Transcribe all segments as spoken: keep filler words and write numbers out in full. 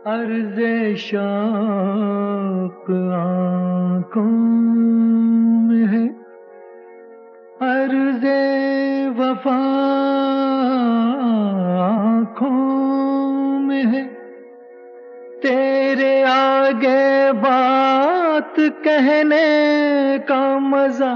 अर्ज़े शौक़ आँखों में है, अर्ज़े वफ़ा आँखों में है। तेरे आगे बात कहने का मज़ा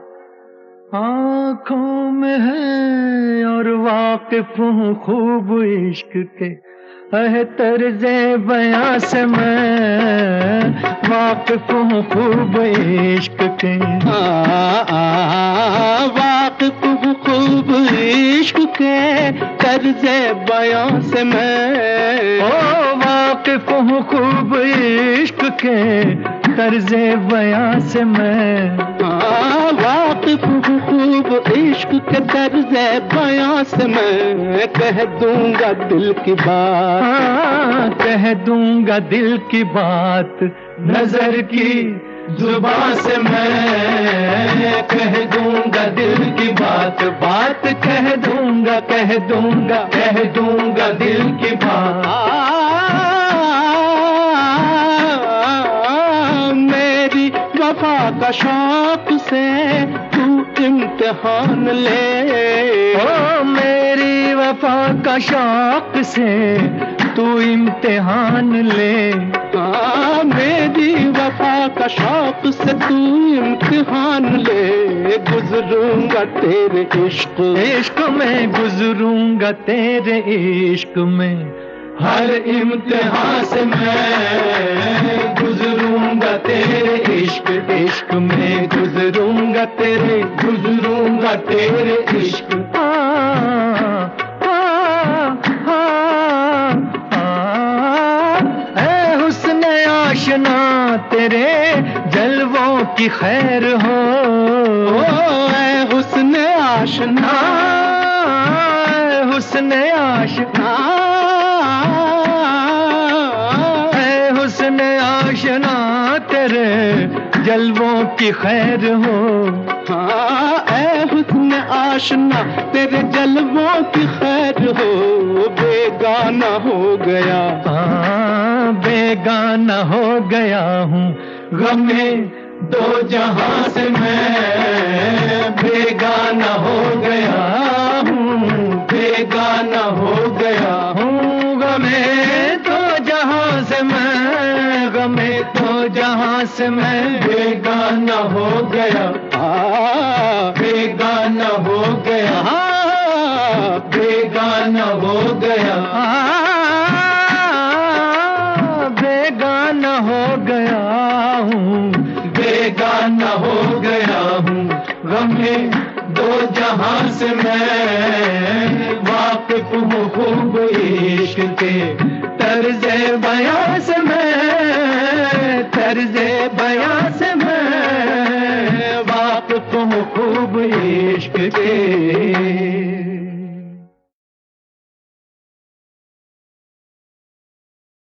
आँखों में है, और वाकिफ़ हूँ खूब इश्क के है तर्ज़े बयां से मैं, वाकिफ़ हूँ खूब इश्क के। वाकिफ़ हूँ खूब इश्क के तर्ज़े बयां से मैं, ओ वाकिफ़ हूँ खूब इश्क के तर्ज़े बयां से मैं। वाकिफ़ हूँ खूब इश्क के तर्ज़े बयां से मैं, कह दूंगा दिल की बात, हाँ, कह दूंगा दिल की बात नजर की जुबां से मैं, कह दूंगा दिल की बात, बात कह दूंगा, कह दूंगा, कह दूंगा दिल की बात। मेरी वफा का शौक से तू इम्तिहान ले, ओ मेरी वफा का शौक से तू इम्तिहान ले। हाँ, मेरी वफा का शौक से तू इम्तिहान ले, गुजरूंगा तेरे इश्क इश्क में, गुजरूंगा तेरे इश्क में, हर इम्तिहान से मैं गुजरूंगा तेरे इश्क, इश्क में गुजरूंगा तेरे, गुजरूंगा तेरे इश्क। आशना तेरे जलवों की खैर हो, ओ ऐ हुस्न आशना, हुस्न आशना, ऐ हुस्न आशना तेरे जलवों की खैर हो। हाँ, ऐ हुस्न आशना तेरे जलवों की खैर हो, बेगाना हो गया, हाँ बेगाना हो गया हूँ गमे दो जहां से मैं, बेगाना हो गया हूँ, बेगाना हो गया हूँ गमे दो जहां से मैं, गमे दो जहां से मैं बेगाना हो गया, बेगाना हो गया, बेगाना हो गया, बेगाना हो गया हूँ, बेगाना हो गया हूँ गमे दो जहां से मैं, वाकिफ़ हूँ खूब इश्क के तर्ज़े बयां से मैं, तर्ज़े बयां से मैं वाकिफ़ हूँ खूब इश्क के।